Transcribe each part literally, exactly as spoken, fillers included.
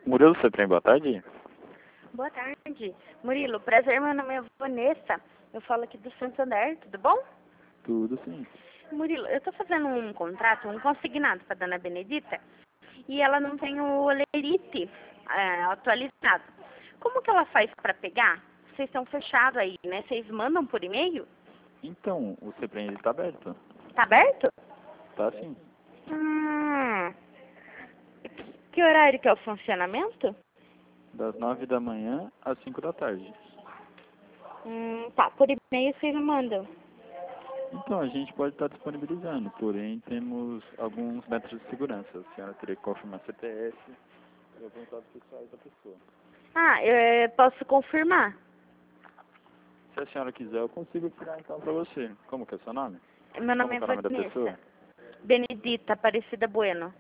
Murilo, você tem boa tarde? Boa tarde. Murilo, prazer, meu nome é Vanessa. Eu falo aqui do Santander, tudo bom? Tudo sim. Murilo, eu estou fazendo um contrato, um consignado para a dona Benedita, e ela não tem o olerite é, atualizado. Como que ela faz para pegar? Vocês estão fechados aí, né? Vocês mandam por e-mail? Então, o CPREM está aberto? Tá aberto? Tá sim. Hum. Que horário que é o funcionamento? Das nove da manhã às cinco da tarde. Hum, tá, por e-mail vocês mandam. Então, a gente pode estar disponibilizando, porém temos alguns métodos de segurança. A senhora teria que confirmar C P F e alguns dados pessoais da pessoa. Ah, eu eh, posso confirmar. Se a senhora quiser, eu consigo tirar então para você. Como que é o seu nome? Meu nome Como é que é o nome da Vanessa. pessoa? Benedita Aparecida Bueno.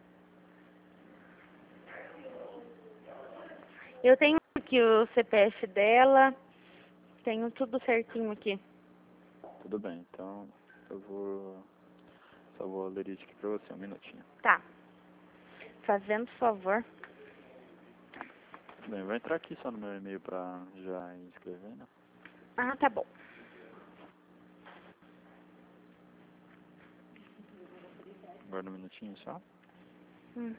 Eu tenho aqui o C P F dela, tenho tudo certinho aqui. Tudo bem, então eu vou... Só vou ler isso aqui para você, um minutinho. Tá. Fazendo favor. Tudo bem, vai entrar aqui só no meu e-mail para já ir escrevendo. Ah, tá bom. Guarda um minutinho só. Hum.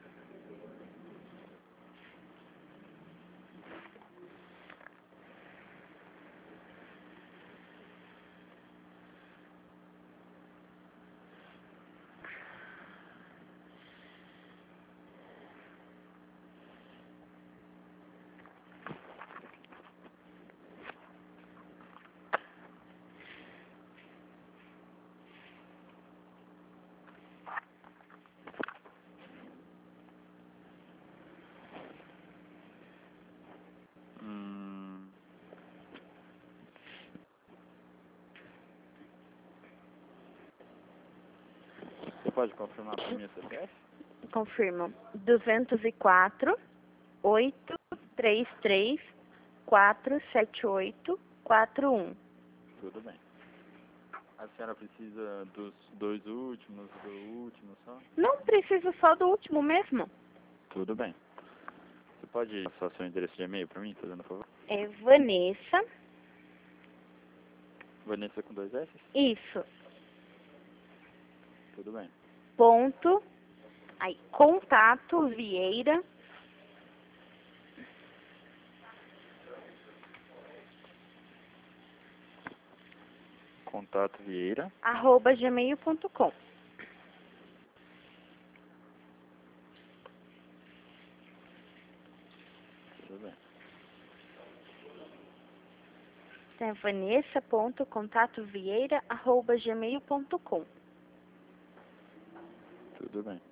Hum... Você pode confirmar para mim a C P F? Confirmo. duzentos e quatro, oito três três, quatro sete oito, quatro um. Tudo bem. A senhora precisa dos dois últimos, do último só? Não preciso só do último mesmo. Tudo bem. Você pode passar seu endereço de e-mail para mim, fazendo favor? É Vanessa. Vanessa com dois S? Isso. Tudo bem. Ponto. Aí, contato Vieira. Contato Vieira. Arroba gmail ponto com. Tudo bem. É Vanessa ponto contato Vieira arroba gmail ponto com. Tudo bem.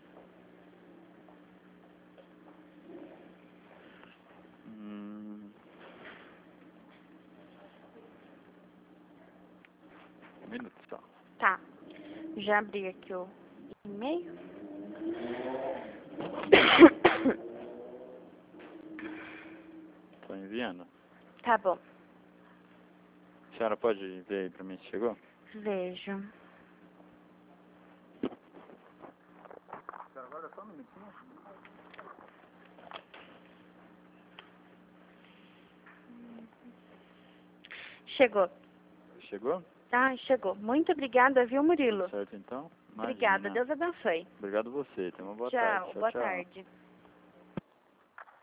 Hum... Um minuto só. Tá. Já abri aqui o e-mail. Estou enviando. Tá bom. A senhora pode ver aí para mim se chegou? Vejo. Agora só um minutinho. Chegou. Chegou? Tá, chegou. Muito obrigada, viu, Murilo? Certo então? Obrigada. Imagina. Deus abençoe. Obrigado você. Tenha uma boa Tchau. tarde. Tchau, Boa tchau. tarde.